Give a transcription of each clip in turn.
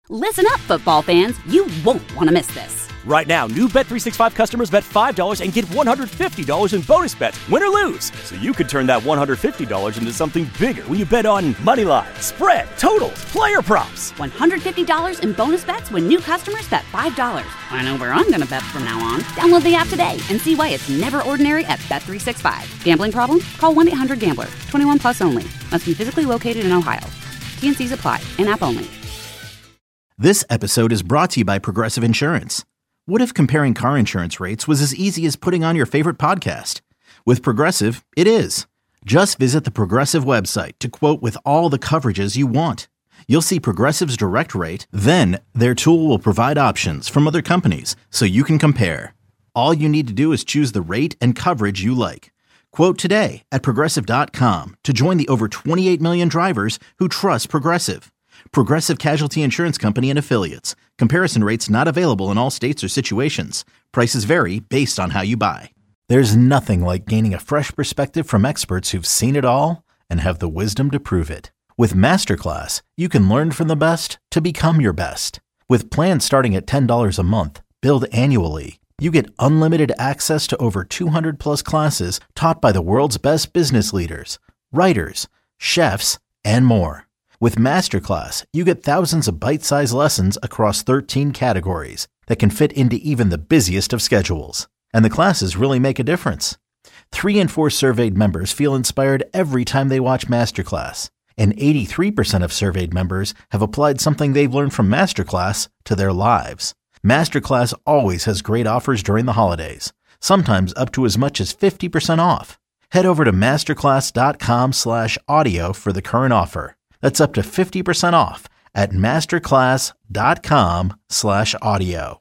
Listen up, football fans. You won't want to miss this. Right now, new Bet365 customers bet $5 and get $150 in bonus bets, win or lose. So you could turn that $150 into something bigger when you bet on money line, spread, totals, player props. $150 in bonus bets when new customers bet $5. I know where I'm going to bet from now on. Download the app today and see why it's never ordinary at Bet365. Gambling problem? Call 1-800-GAMBLER. 21 plus only. Must be physically located in Ohio. T&Cs apply. In-app only. This episode is brought to you by Progressive Insurance. What if comparing car insurance rates was as easy as putting on your favorite podcast? With Progressive, it is. Just visit the Progressive website to quote with all the coverages you want. You'll see Progressive's direct rate, then their tool will provide options from other companies so you can compare. All you need to do is choose the rate and coverage you like. Quote today at Progressive.com to join the over 28 million drivers who trust Progressive. Progressive Casualty Insurance Company and Affiliates. Comparison rates not available in all states or situations. Prices vary based on how you buy. There's nothing like gaining a fresh perspective from experts who've seen it all and have the wisdom to prove it. With Masterclass, you can learn from the best to become your best. With plans starting at $10 a month, billed annually, you get unlimited access to over 200 plus classes taught by the world's best business leaders, writers, chefs, and more. With Masterclass, you get thousands of bite-sized lessons across 13 categories that can fit into even the busiest of schedules. And the classes really make a difference. 3 in 4 surveyed members feel inspired every time they watch Masterclass. And 83% of surveyed members have applied something they've learned from Masterclass to their lives. Masterclass always has great offers during the holidays, sometimes up to as much as 50% off. Head over to masterclass.com/audio for the current offer. That's up to 50% off at masterclass.com/audio.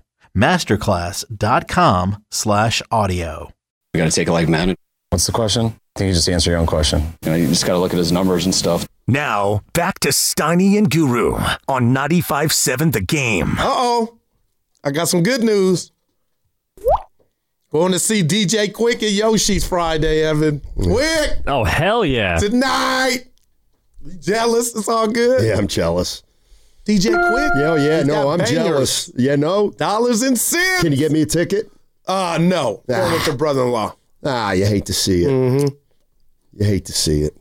Masterclass.com/audio. We got to take it like man. What's the question? I think you just answer your own question. You just got to look at his numbers and stuff. Now, back to Steiny and Guru on 95.7 The Game. Uh-oh. I got some good news. Going to see DJ Quick at Yoshi's Friday, Evan. Quick! Oh, hell yeah. Tonight! You jealous? It's all good? Yeah, I'm jealous. DJ Quick? Yeah, no, I'm jealous. Yeah, no. Dollars and cents. Can you get me a ticket? No. Going with your brother-in-law. You hate to see it. Mm-hmm. You hate to see it.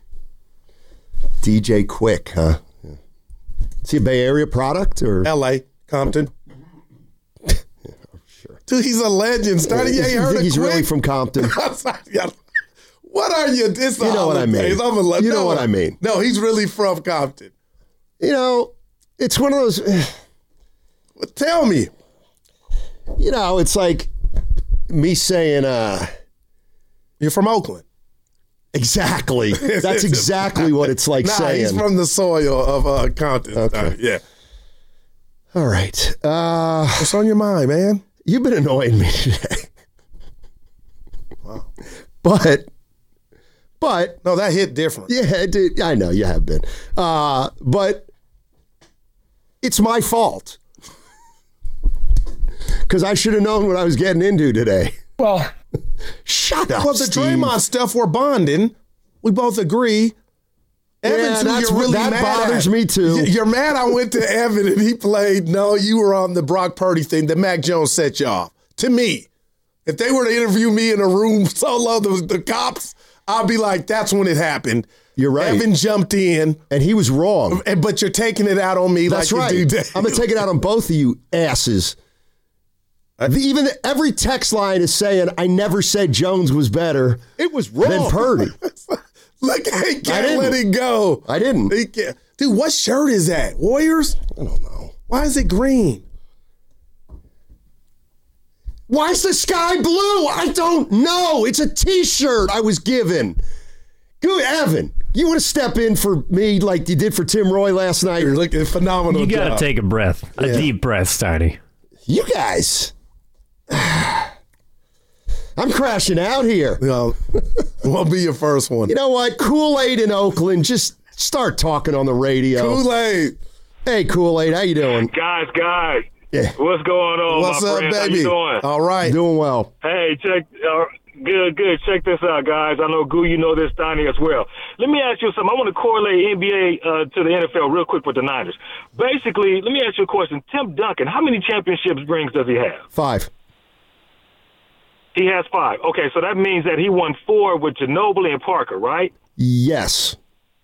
DJ Quick, huh? Yeah. Is he a Bay Area product or? L.A., Compton. Yeah, sure. Dude, he's a legend. Starting, you ain't heard of He's Quick? really from Compton. What are you? It's you know what I mean. You know what I mean. No, he's really from Compton. You know, it's one of those. Well, tell me. You know, it's like me saying, you're from Oakland. Exactly. That's exactly what it's like saying. He's from the soil of Compton. Okay. Yeah. All right. What's on your mind, man? You've been annoying me today. Wow. But no, that hit different. Yeah, dude, I know you have been. But it's my fault. Because I should have known what I was getting into today. Well, shut up, Well, the Steve. Draymond stuff, we're bonding. We both agree. Evan's who you're really that mad bothers at. me too. You're mad I went to Evan and he played. No, you were on the Brock Purdy thing that Mac Jones set you off. To me, if they were to interview me in a room solo, the cops, I'll be like, that's when it happened. You're right. Evan jumped in. And he was wrong. But you're taking it out on me. That's like right. you do. I'm going to take it out on both of you asses. Even every text line is saying, I never said Jones was better. It was wrong. Than Purdy. Look, he can't let it go. I didn't. He can't. Dude, what shirt is that? Warriors? I don't know. Why is it green? Why is the sky blue? I don't know. It's a T-shirt I was given. Good, Evan. You want to step in for me like you did for Tim Roy last night? You're looking phenomenal. You got to take a breath, a deep breath, Steiny. You guys. I'm crashing out here. Won't be your first one. You know what? Kool-Aid in Oakland. Just start talking on the radio. Kool-Aid. Hey, Kool-Aid. How you doing? Guys. Yeah. What's going on, What's my up, friend? baby? How you doing? All right. Doing well. Hey, check. Good. Check this out, guys. I know, Goo, you know this, Donnie, as well. Let me ask you something. I want to correlate NBA to the NFL real quick with the Niners. Basically, let me ask you a question. Tim Duncan, how many championships rings does he have? 5. He has 5. Okay, so that means that he won 4 with Ginobili and Parker, right? Yes.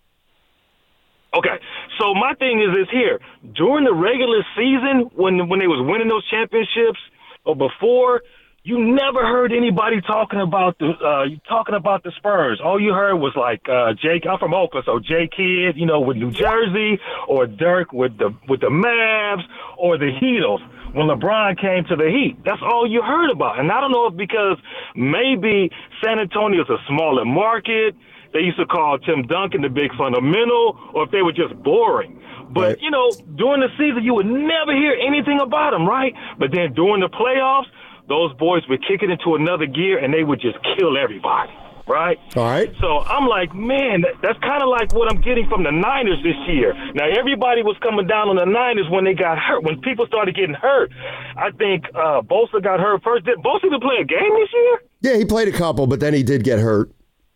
Okay, so my thing is this here. During the regular season, when they was winning those championships or before, you never heard anybody talking about the Spurs. All you heard was like Jake. I'm from Oakland, so Jay Kidd, with New Jersey, or Dirk with the Mavs, or the Heatles when LeBron came to the Heat. That's all you heard about. And I don't know if because maybe San Antonio is a smaller market, they used to call Tim Duncan the big fundamental, or if they were just boring. But, during the season, you would never hear anything about them, right? But then during the playoffs, those boys would kick it into another gear, and they would just kill everybody, right? All right. So I'm like, man, that's kind of like what I'm getting from the Niners this year. Now, everybody was coming down on the Niners when they got hurt. When people started getting hurt, I think Bosa got hurt first. Did Bosa even play a game this year? Yeah, he played a couple, but then he did get hurt.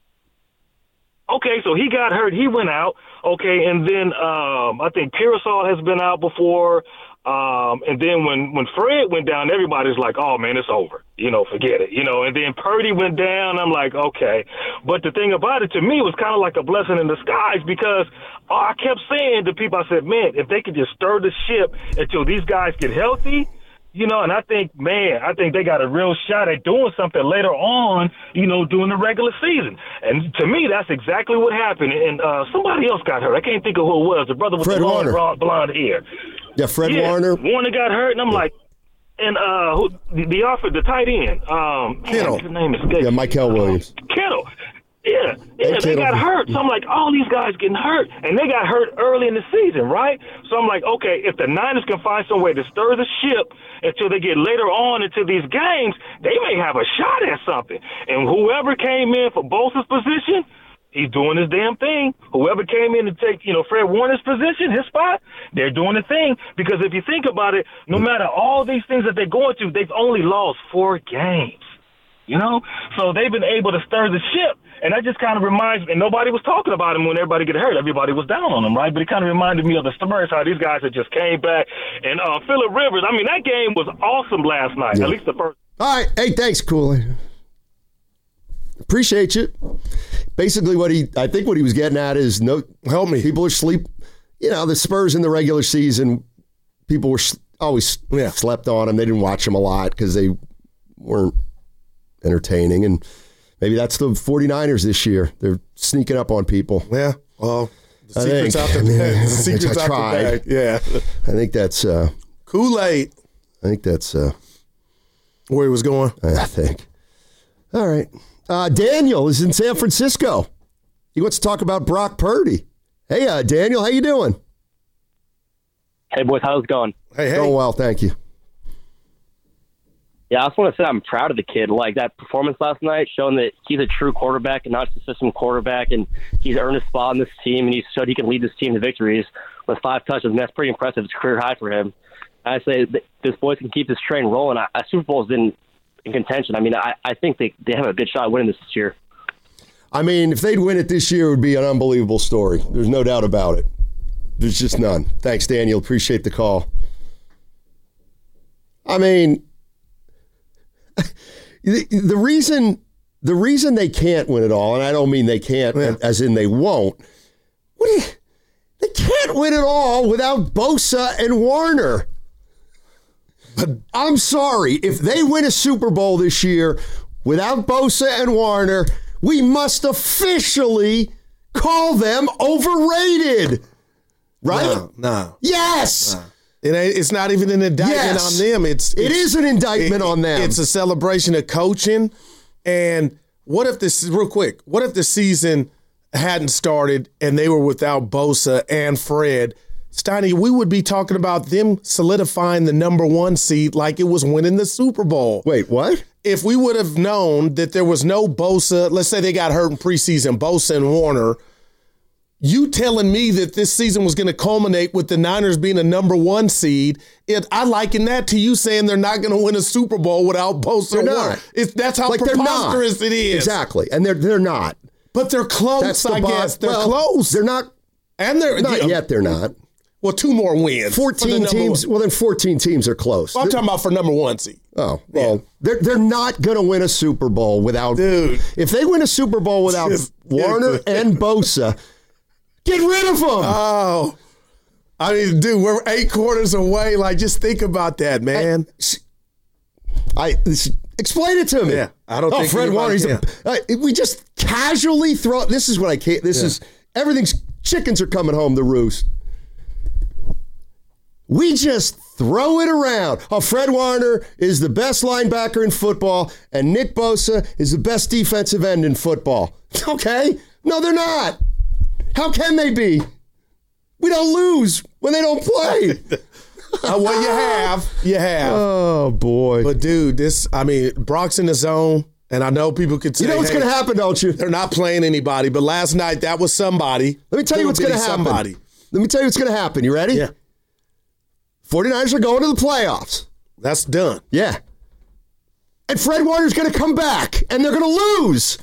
Okay, so he got hurt. He went out. Okay, and then I think Pearsall has been out before. And then when Fred went down, everybody's like, oh, man, it's over. Forget it. And then Purdy went down. I'm like, okay. But the thing about it, to me, was kind of like a blessing in disguise because I kept saying to people, I said, man, if they could just stir the ship until these guys get healthy, and I think they got a real shot at doing something later on, during the regular season. And to me, that's exactly what happened. And somebody else got hurt. I can't think of who it was. The brother with Fred the long Warner. blonde hair. Yeah, Fred Warner. Warner got hurt, and I'm like, and the tight end. Kittle. His name is Yeah, Michael Williams. Kittle. Yeah, they got hurt. So I'm like, all these guys getting hurt, and they got hurt early in the season, right? So I'm like, okay, if the Niners can find some way to stir the ship until they get later on into these games, they may have a shot at something. And whoever came in for Bosa's position, he's doing his damn thing. Whoever came in to take, Fred Warner's position, his spot, they're doing the thing. Because if you think about it, no matter all these things that they're going through, they've only lost 4 games. So they've been able to stir the ship. And that just kind of reminds me, and nobody was talking about him when everybody get hurt. Everybody was down on him, right? But it kind of reminded me of the Spurs, how these guys had just came back. And Phillip Rivers, I mean, that game was awesome last night, at least the first. All right. Hey, thanks, Cooley. Appreciate you. Basically, I think what he was getting at is, help me. People are sleep. The Spurs in the regular season, people were always slept on them. They didn't watch them a lot because they weren't entertaining. And maybe that's the 49ers this year. They're sneaking up on people. Yeah. Well, the secret's out the bag. The secret's out the bag. Yeah. I think that's Kool-Aid. I think that's where he was going. I think. All right. Daniel is in San Francisco. He wants to talk about Brock Purdy. Hey, Daniel, how you doing? Hey, boys, how's it going? Hey. Going well, thank you. Yeah, I just want to say I'm proud of the kid. Like, that performance last night, showing that he's a true quarterback and not just a system quarterback, and he's earned a spot in this team, and he showed he can lead this team to victories with 5 touchdowns, and that's pretty impressive. It's a career high for him. I say this boys can keep this train rolling. Super Bowl's in contention. I mean, I think they have a good shot at winning this year. I mean, if they'd win it this year, it would be an unbelievable story. There's no doubt about it. There's just none. Thanks, Daniel. Appreciate the call. I mean, the reason they can't win it all, and I don't mean they can't as in they won't, they can't win it all without Bosa and Warner. But I'm sorry, if they win a Super Bowl this year without Bosa and Warner, we must officially call them overrated. Right? No. Yes. No. It's not even an indictment on them. It is an indictment on them. It's a celebration of coaching. And what if the season hadn't started and they were without Bosa and Fred? Steiny, we would be talking about them solidifying the number 1 seed like it was winning the Super Bowl. Wait, what? If we would have known that there was no Bosa, let's say they got hurt in preseason, Bosa and Warner, you telling me that this season was going to culminate with the Niners being a number 1 seed, I liken that to you saying they're not going to win a Super Bowl without Bosa. They're not. That's how preposterous it is. Exactly, and they're not. But they're close, I guess. They're close. They're not. And they're not yet. They're not. Well, 2 more wins. 14 teams. Well, then 14 teams are close. Well, I'm talking about for number 1 seed. Oh, well, they're not going to win a Super Bowl without. Dude. If they win a Super Bowl without Warner and Bosa, get rid of them. Oh. I mean, dude, we're 8 quarters away. Like, just think about that, man. Explain it to me. Yeah, I don't think Fred Warner. We just casually throw. This is what I can't. This is everything's. Chickens are coming home to roost. We just throw it around. Oh, Fred Warner is the best linebacker in football, and Nick Bosa is the best defensive end in football. Okay. No, they're not. How can they be? We don't lose when they don't play. Well, you have. Oh, boy. But, dude, Brock's in the zone, and I know people could say, you know what's going to happen, don't you? They're not playing anybody, but last night, that was somebody. Let me tell you what's going to happen. Let me tell you what's going to happen. You ready? Yeah. 49ers are going to the playoffs. That's done. Yeah. And Fred Warner's going to come back, and they're going to lose.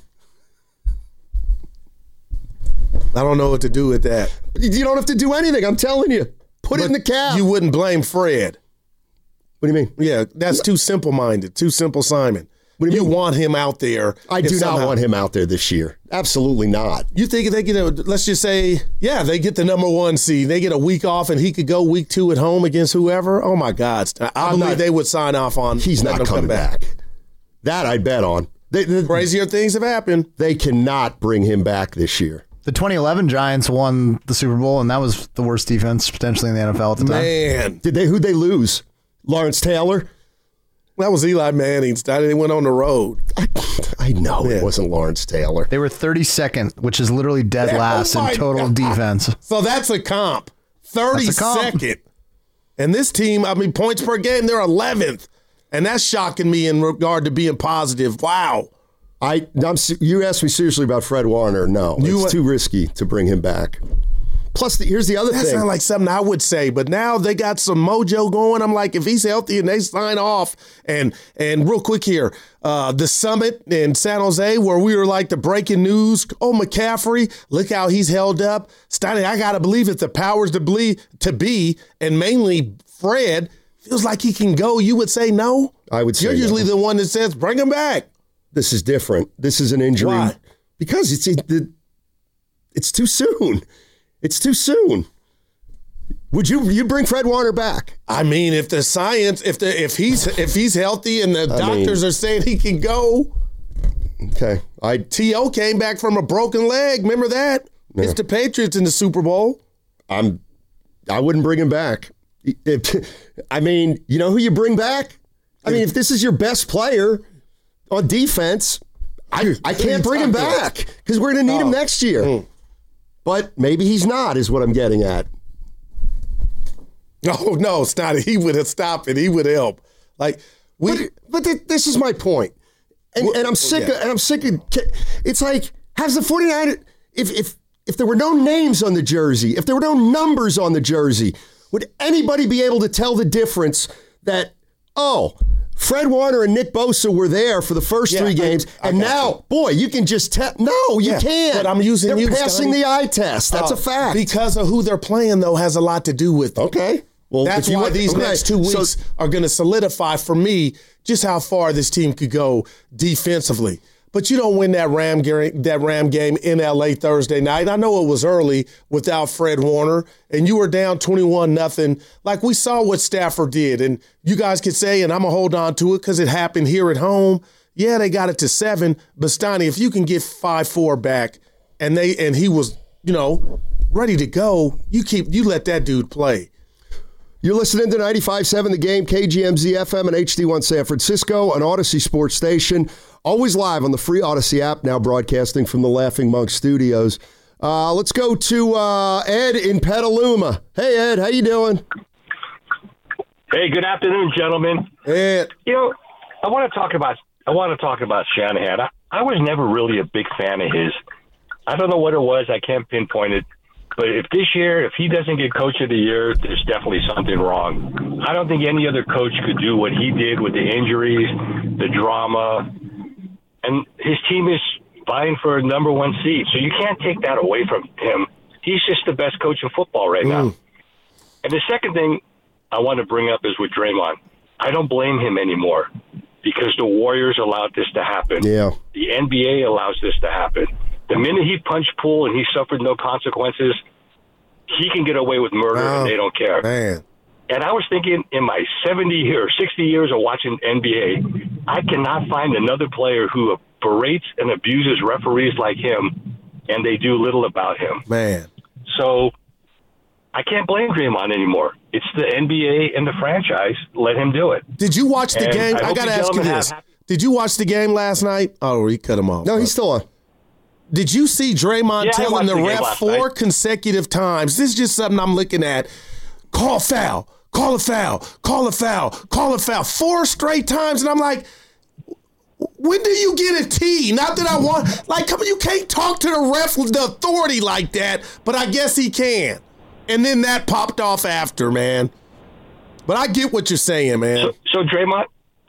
I don't know what to do with that. You don't have to do anything. I'm telling you. Put it in the cap. You wouldn't blame Fred. What do you mean? Yeah, that's too simple-minded, too simple, Simon. What do you want him out there? I do not want him out there this year. Absolutely not. You think they get let's just say, they get the number 1 seed. They get a week off and he could go week 2 at home against whoever? Oh, my God. I believe they would sign off on. He's not coming back. That I'd bet on. Crazier things have happened. They cannot bring him back this year. The 2011 Giants won the Super Bowl, and that was the worst defense potentially in the NFL at the time. Man. Who'd they lose? Lawrence Taylor? That was Eli Manning's. They went on the road. I know it wasn't Lawrence Taylor. They were 32nd, which is literally dead last in total defense. So that's a comp. 32nd. And this team, points per game, they're 11th. And that's shocking me in regard to being positive. Wow. You asked me seriously about Fred Warner. No, it's too risky to bring him back. Plus, here's the other thing. That sounds like something I would say, but now they got some mojo going. I'm like, if he's healthy and they sign off, and real quick here, the summit in San Jose where we were like the breaking news. Oh, McCaffrey, look how he's held up. Steiny, I got to believe if the powers to be, and mainly Fred, feels like he can go, you would say no? I would say You're usually the one that says, bring him back. This is different. This is an injury. Why? Because it's too soon. It's too soon. Would you bring Fred Warner back? If the science, if he's healthy and the doctors are saying he can go. Okay. T.O. came back from a broken leg. Remember that? Yeah. It's the Patriots in the Super Bowl. I wouldn't bring him back. You know who you bring back? If this is your best player on defense, I can't bring him back because we're going to need him next year. But maybe he's not, is what I'm getting at. Oh, no, it's not. He would have stopped it. He would help. But this is my point. And I'm sick of it's like, has the 49ers, if there were no names on the jersey, if there were no numbers on the jersey, would anybody be able to tell the difference that, Fred Warner and Nick Bosa were there for the first 3 games, and now, you can just tell. No, you can't. But I'm using They're passing the eye test. That's a fact. Because of who they're playing, though, has a lot to do with it. Okay. Well, that's why these next 2 weeks are going to solidify for me just how far this team could go defensively. But you don't win that Ram game in L.A. Thursday night. I know it was early without Fred Warner, and you were down 21-0. Like we saw what Stafford did, and you guys could say, and I'm going to hold on to it because it happened here at home. Yeah, they got it to 7. But, Steiny, if you can get 5-4 back and he was, ready to go, you let that dude play. You're listening to 95.7 The Game, KGMZ FM and HD1 San Francisco, an Odyssey sports station. Always live on the free Odyssey app, now broadcasting from the Laughing Monk Studios. Let's go to Ed in Petaluma. Hey, Ed, how you doing? Hey, good afternoon, gentlemen. Ed. I want to talk about Shanahan. I was never really a big fan of his. I don't know what it was. I can't pinpoint it. But if he doesn't get Coach of the Year, there's definitely something wrong. I don't think any other coach could do what he did with the injuries, the drama, and his team is vying for a number 1 seed. So you can't take that away from him. He's just the best coach in football right now. And the second thing I want to bring up is with Draymond. I don't blame him anymore because the Warriors allowed this to happen. Yeah. The NBA allows this to happen. The minute he punched Poole and he suffered no consequences, he can get away with murder and they don't care. Man. And I was thinking in my 70 or 60 years of watching NBA, I cannot find another player who berates and abuses referees like him, and they do little about him. Man. So I can't blame Draymond anymore. It's the NBA and the franchise. Let him do it. Did you watch the game? I got to ask you this. Did you watch the game last night? Oh, he cut him off. No, he's still on. Did you see Draymond telling the ref 4 consecutive times? This is just something I'm looking at. Call foul. Call a foul. Call a foul. Call a foul. 4 straight times. And I'm like, when do you get a T? Not that I want. Like, come on, you can't talk to the ref with the authority like that. But I guess he can. And then that popped off after, man. But I get what you're saying, man. So Draymond,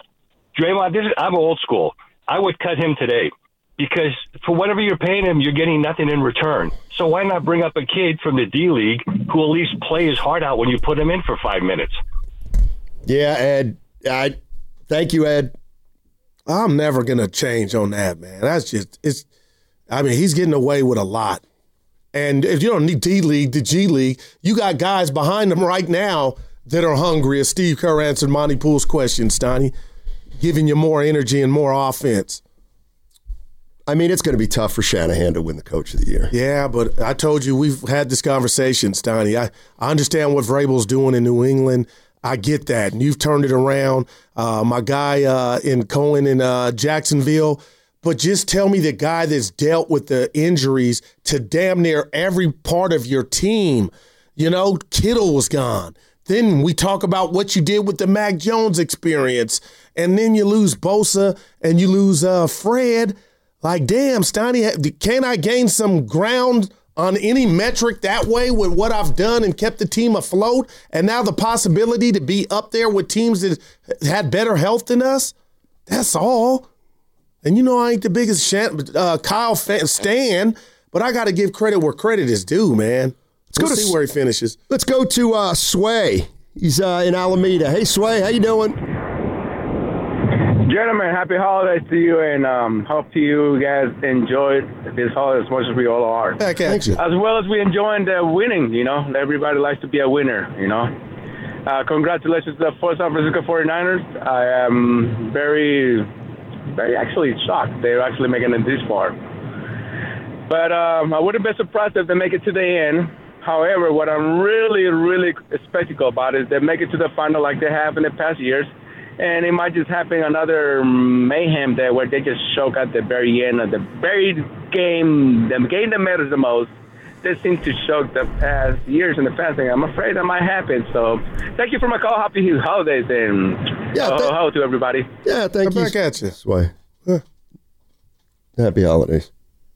I'm old school. I would cut him today. Because for whatever you're paying him, you're getting nothing in return. So why not bring up a kid from the D-League who will at least play his heart out when you put him in for 5 minutes? Yeah, Ed. Thank you, Ed. I'm never going to change on that, man. That's just, he's getting away with a lot. And if you don't need D-League, the G-League, you got guys behind him right now that are hungry, as Steve Kerr answered Monty Poole's question, Stoney, giving you more energy and more offense. I mean, it's going to be tough for Shanahan to win the Coach of the Year. Yeah, but I told you we've had this conversation, Stoney. I understand what Vrabel's doing in New England. I get that, and you've turned it around. My guy in Cohen in Jacksonville. But just tell me the guy that's dealt with the injuries to damn near every part of your team. You know, Kittle was gone. Then we talk about what you did with the Mac Jones experience, and then you lose Bosa and you lose Fred. Like, damn, Stoney, can I gain some ground on any metric that way with what I've done and kept the team afloat? And now the possibility to be up there with teams that had better health than us? That's all. And you know I ain't the biggest Kyle stan, but I got to give credit where credit is due, man. Let's see where he finishes. Let's go to Sway. He's in Alameda. Hey, Sway, how you doing? Gentlemen, happy holidays to you, and hope you guys enjoyed this holiday as much as we all are. Thank you. As well as we enjoying the winning, you know. Everybody likes to be a winner, you know. Congratulations to the San Francisco 49ers. I am very, very actually shocked they're actually making it this far. But I wouldn't be surprised if they make it to the end. However, what I'm really, really skeptical about is they make it to the final like they have in the past years. And it might just happen another mayhem there where they just choke at the very end of the very game, the game that matters the most. They seem to choke the past years in the past, and I'm afraid that might happen. So thank you for my call. Happy holidays, and ho to everybody. Yeah, thank you. Back at you. Sway. Happy holidays.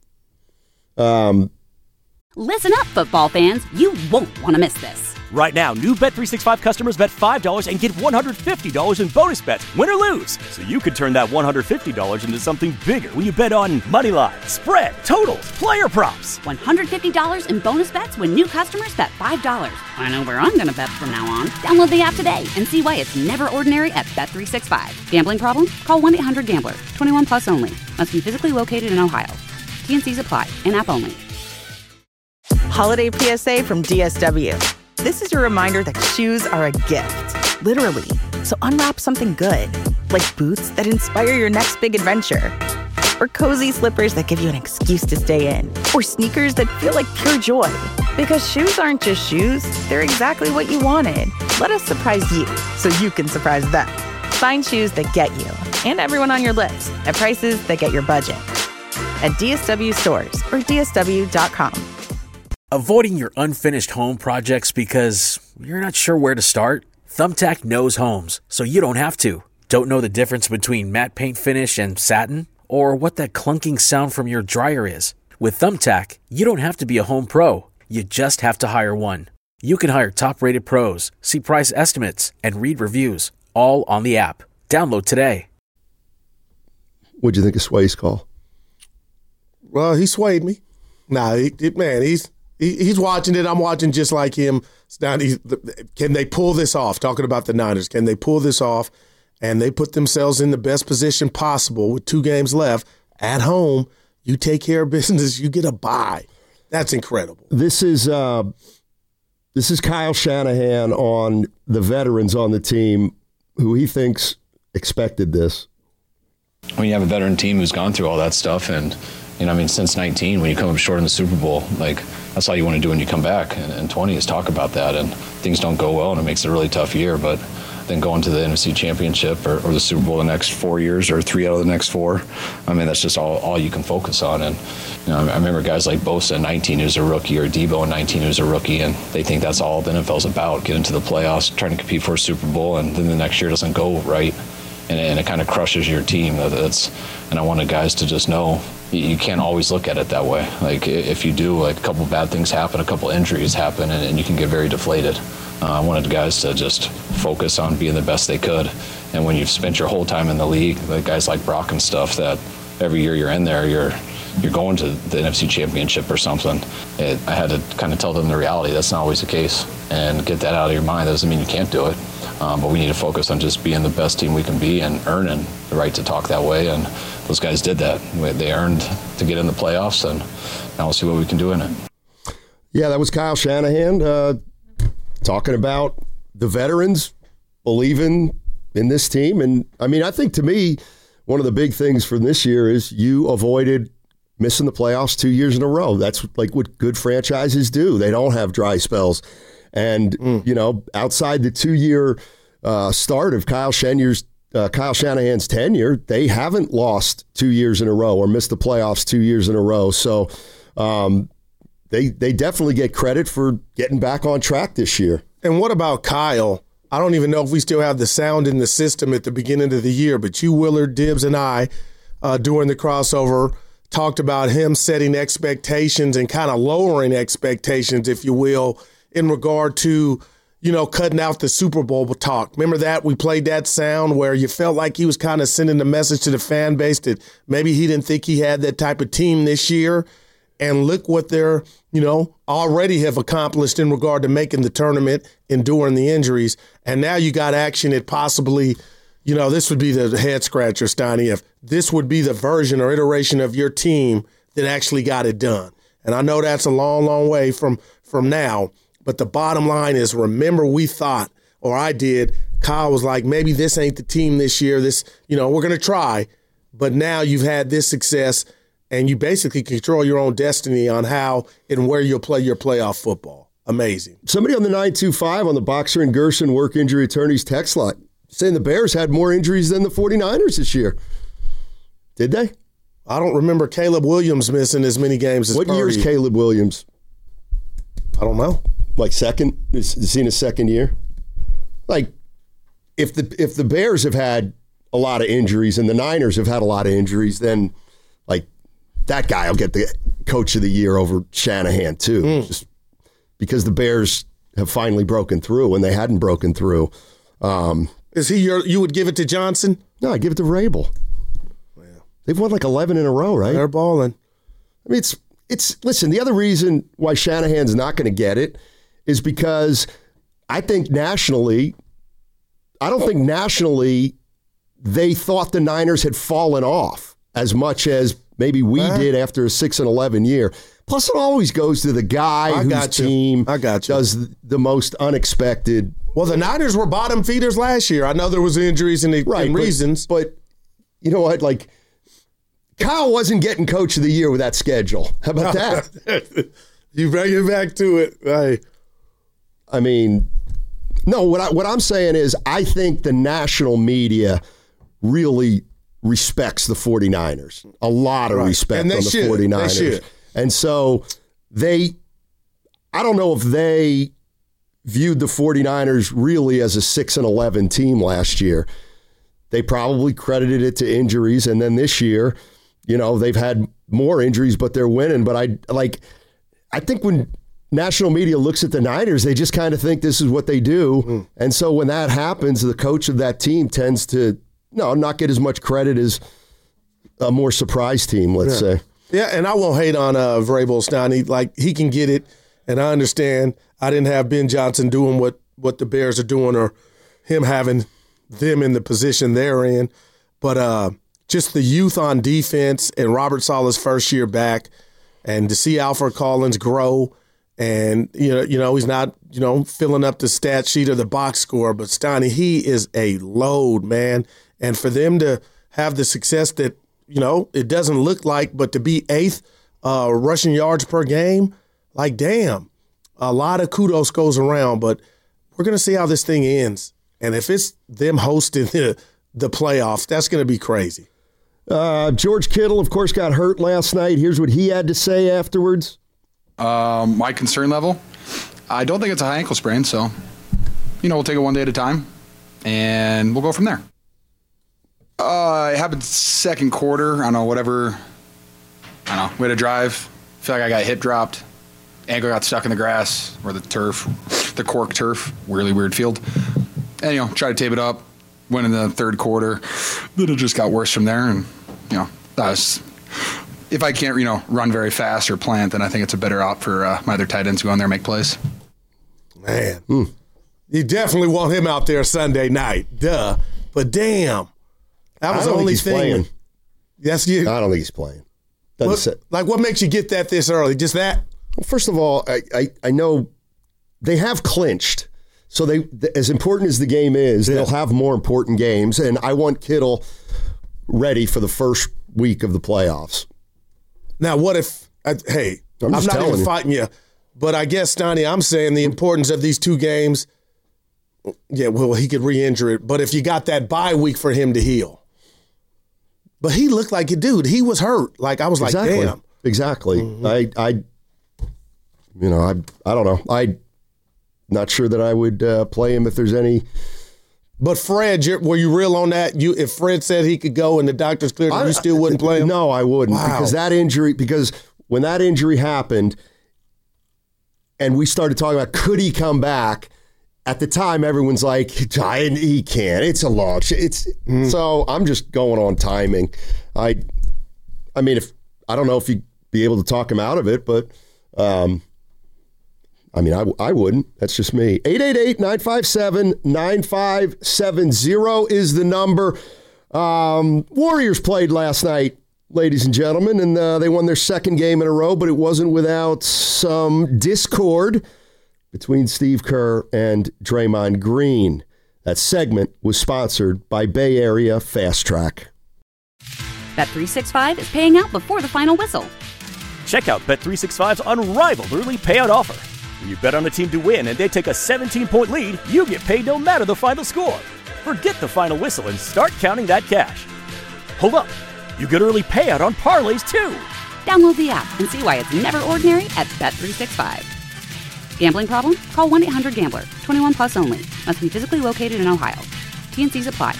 Listen up, football fans. You won't want to miss this. Right now, new Bet365 customers bet $5 and get $150 in bonus bets, win or lose. So you could turn that $150 into something bigger when you bet on money line, spread, totals, player props. $150 in bonus bets when new customers bet $5. I know where I'm going to bet from now on. Download the app today and see why it's never ordinary at Bet365. Gambling problem? Call 1-800-GAMBLER. 21 plus only. Must be physically located in Ohio. T&Cs apply. In-app only. Holiday PSA from DSW. This is your reminder that shoes are a gift, literally. So unwrap something good, like boots that inspire your next big adventure, or cozy slippers that give you an excuse to stay in, or sneakers that feel like pure joy. Because shoes aren't just shoes, they're exactly what you wanted. Let us surprise you so you can surprise them. Find shoes that get you and everyone on your list at prices that get your budget. At DSW stores or DSW.com. Avoiding your unfinished home projects because you're not sure where to start? Thumbtack knows homes, so you don't have to. Don't know the difference between matte paint finish and satin? Or what that clunking sound from your dryer is? With Thumbtack, you don't have to be a home pro. You just have to hire one. You can hire top-rated pros, see price estimates, and read reviews, all on the app. Download today. What'd you think of Sway's call? Well, he swayed me. Nah, he's watching it. I'm watching just like him. Can they pull this off? Talking about the Niners. Can they pull this off? And they put themselves in the best position possible with 2 games left at home. You take care of business, you get a bye. That's incredible. This is Kyle Shanahan on the veterans on the team who he thinks expected this. When you have a veteran team who's gone through all that stuff, and since 19, when you come up short in the Super Bowl, that's all you want to do when you come back. And 20 is talk about that, and things don't go well, and it makes it a really tough year. But then going to the NFC Championship or the Super Bowl the next 4 years, or 3 out of the next 4, that's just all you can focus on. And I remember guys like Bosa in 19 who's a rookie, or Debo in 19 who's a rookie, and they think that's all the NFL's about: get into the playoffs, trying to compete for a Super Bowl, and then the next year doesn't go right, and it kind of crushes your team. And I wanted guys to just know you can't always look at it that way. If you do, a couple bad things happen, a couple injuries happen, and you can get very deflated. I wanted guys to just focus on being the best they could. And when you've spent your whole time in the league, like guys like Brock and stuff, that every year you're in there, you're going to the NFC Championship or something. I had to kind of tell them the reality. That's not always the case. And get that out of your mind. That doesn't mean you can't do it. But we need to focus on just being the best team we can be and earning the right to talk that way. And those guys did that. They earned to get in the playoffs, and now we'll see what we can do in it. Yeah, that was Kyle Shanahan talking about the veterans believing in this team. And, I think to me, one of the big things from this year is you avoided missing the playoffs 2 years in a row. That's like what good franchises do. They don't have dry spells. And, outside the 2-year start of Kyle Shanahan's tenure, they haven't lost 2 years in a row or missed the playoffs 2 years in a row. So they definitely get credit for getting back on track this year. And what about Kyle? I don't even know if we still have the sound in the system at the beginning of the year, but you, Willard, Dibbs, and I, during the crossover, talked about him setting expectations and kind of lowering expectations, if you will, in regard to, cutting out the Super Bowl talk. Remember that? We played that sound where you felt like he was kind of sending a message to the fan base that maybe he didn't think he had that type of team this year. And look what they're, already have accomplished in regard to making the tournament, enduring the injuries. And now you got action at possibly, this would be the head scratcher, Steiny, if this would be the version or iteration of your team that actually got it done. And I know that's a long, long way from now. But the bottom line is, remember we thought, or I did, Kyle was like, maybe this ain't the team this year. This, we're going to try. But now you've had this success, and you basically control your own destiny on how and where you'll play your playoff football. Amazing. Somebody on the 925 on the Boxer and Gerson work injury attorneys text line saying the Bears had more injuries than the 49ers this year. Did they? I don't remember Caleb Williams missing as many games as What year is Caleb Williams? I don't know. Like second? Is he in his second year? Like, if the Bears have had a lot of injuries and the Niners have had a lot of injuries, then that guy will get the coach of the year over Shanahan too. Just because the Bears have finally broken through and they hadn't broken through. Is he you would give it to Johnson? No, I give it to Vrabel. Yeah. They've won 11 in a row, right? They're balling. It's listen, the other reason why Shanahan's not going to get it is because I don't think nationally they thought the Niners had fallen off as much as maybe we did after a 6-11 year. Plus, it always goes to the guy whose team does the most unexpected. Well, the Niners were bottom feeders last year. I know there was injuries and reasons. But you know what? Kyle wasn't getting coach of the year with that schedule. How about that? You bring it back to it. Right. No, what I'm saying is I think the national media really respects the 49ers. A lot of respect on the 49ers. They should. And so I don't know if they viewed the 49ers really as a 6-11 team last year. They probably credited it to injuries. And then this year, they've had more injuries, but they're winning. But I think when national media looks at the Niners, they just kind of think this is what they do. And so when that happens, the coach of that team tends to not get as much credit as a more surprise team, let's say. Yeah, and I won't hate on Vrabel Steiny. Like, he can get it, and I understand. I didn't have Ben Johnson doing what the Bears are doing or him having them in the position they're in. But just the youth on defense and Robert Saleh's first year back, and to see Alfred Collins grow, and you know he's not filling up the stat sheet or the box score, but Steiny, he is a load, man. And for them to have the success that it doesn't look like, but to be 8th rushing yards per game, like, damn, a lot of kudos goes around. But we're gonna see how this thing ends, and if it's them hosting the playoffs, that's gonna be crazy. George Kittle, of course, got hurt last night. Here's what he had to say afterwards. My concern level, I don't think it's a high ankle sprain, so, we'll take it one day at a time, and we'll go from there. It happened second quarter. I don't know, we had a drive. Feel like I got hip dropped. Ankle got stuck in the grass or the turf, the cork turf, really weird field. And, tried to tape it up. Went in the third quarter. Then it just got worse from there, and if I can't, run very fast or plant, then I think it's a better op for my other tight ends to go in there and make plays. Man, you definitely want him out there Sunday night. Duh. But damn, that was the only thing. Playing. Yes, you. I don't think he's playing. What makes you get that this early? Just that? Well, first of all, I know they have clinched. So as important as the game is, they'll have more important games, and I want Kittle ready for the first week of the playoffs. Now, what if? I'm not even fighting you, but I guess, Steiny, I'm saying the importance of these two games. Yeah, well, he could re-injure it, but if you got that bye week for him to heal, but he looked like a dude. He was hurt. Like, I was like, damn. Exactly. Mm-hmm. I don't know. Not sure that I would play him if there's any. But Fred, were you real on that? If Fred said he could go and the doctors cleared him, you still wouldn't play him? No, I wouldn't. Wow. Because when that injury happened and we started talking about could he come back, at the time everyone's like, he can't. It's a long shot. So I'm just going on timing. I mean, I don't know if you'd be able to talk him out of it, but I wouldn't. That's just me. 888-957-9570 is the number. Warriors played last night, ladies and gentlemen, and they won their second game in a row, but it wasn't without some discord between Steve Kerr and Draymond Green. That segment was sponsored by Bay Area Fast Track. Bet365 is paying out before the final whistle. Check out Bet365's unrivaled early payout offer. When you bet on a team to win and they take a 17-point lead, you get paid no matter the final score. Forget the final whistle and start counting that cash. Hold up. You get early payout on parlays, too. Download the app and see why it's never ordinary at Bet365. Gambling problem? Call 1-800-GAMBLER. 21 plus only. Must be physically located in Ohio. T&Cs apply.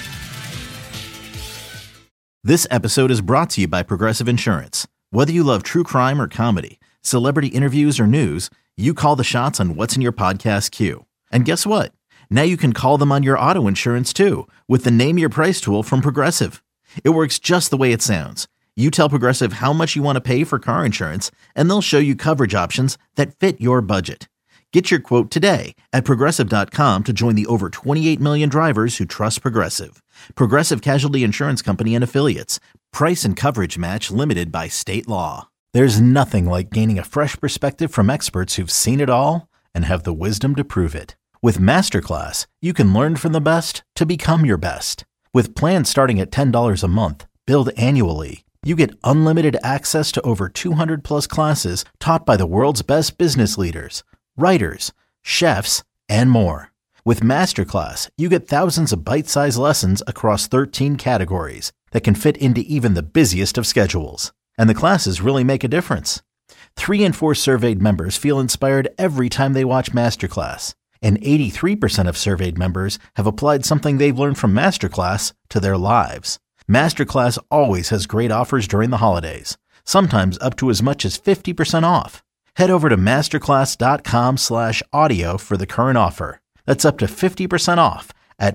This episode is brought to you by Progressive Insurance. Whether you love true crime or comedy, celebrity interviews or news, you call the shots on what's in your podcast queue. And guess what? Now you can call them on your auto insurance too with the Name Your Price tool from Progressive. It works just the way it sounds. You tell Progressive how much you want to pay for car insurance, and they'll show you coverage options that fit your budget. Get your quote today at Progressive.com to join the over 28 million drivers who trust Progressive. Progressive Casualty Insurance Company and Affiliates. Price and coverage match limited by state law. There's nothing like gaining a fresh perspective from experts who've seen it all and have the wisdom to prove it. With Masterclass, you can learn from the best to become your best. With plans starting at $10 a month, billed annually, you get unlimited access to over 200 plus classes taught by the world's best business leaders, writers, chefs, and more. With Masterclass, you get thousands of bite-sized lessons across 13 categories that can fit into even the busiest of schedules. And the classes really make a difference. 3 in 4 surveyed members feel inspired every time they watch Masterclass. And 83% of surveyed members have applied something they've learned from Masterclass to their lives. Masterclass always has great offers during the holidays, sometimes up to as much as 50% off. Head over to masterclass.com/audio for the current offer. That's up to 50% off at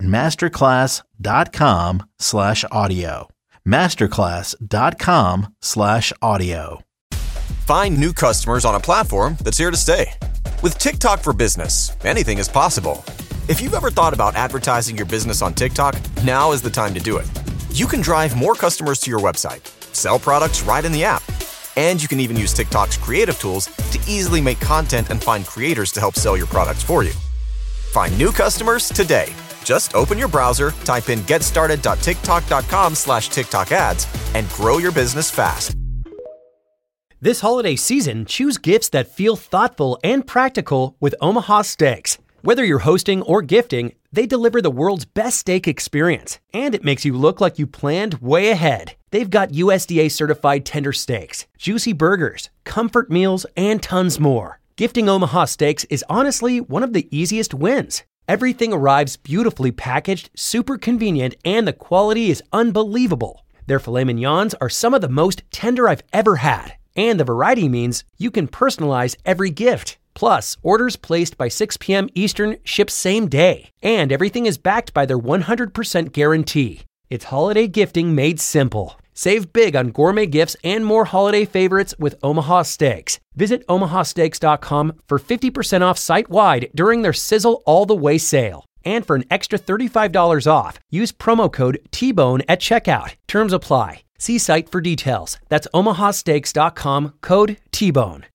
masterclass.com/audio. masterclass.com/audio. Find new customers on a platform that's here to stay. With TikTok for Business, anything is possible. If you've ever thought about advertising your business on TikTok, now is the time to do it. You can drive more customers to your website, sell products right in the app, and you can even use TikTok's creative tools to easily make content and find creators to help sell your products for you. Find new customers today. Just open your browser, type in getstarted.tiktok.com/TikTok ads, and grow your business fast. This holiday season, choose gifts that feel thoughtful and practical with Omaha Steaks. Whether you're hosting or gifting, they deliver the world's best steak experience, and it makes you look like you planned way ahead. They've got USDA certified tender steaks, juicy burgers, comfort meals, and tons more. Gifting Omaha Steaks is honestly one of the easiest wins. Everything arrives beautifully packaged, super convenient, and the quality is unbelievable. Their filet mignons are some of the most tender I've ever had, and the variety means you can personalize every gift. Plus, orders placed by 6 p.m. Eastern ship same day, and everything is backed by their 100% guarantee. It's holiday gifting made simple. Save big on gourmet gifts and more holiday favorites with Omaha Steaks. Visit omahasteaks.com for 50% off site-wide during their Sizzle All the Way sale. And for an extra $35 off, use promo code TBONE at checkout. Terms apply. See site for details. That's omahasteaks.com, code TBONE.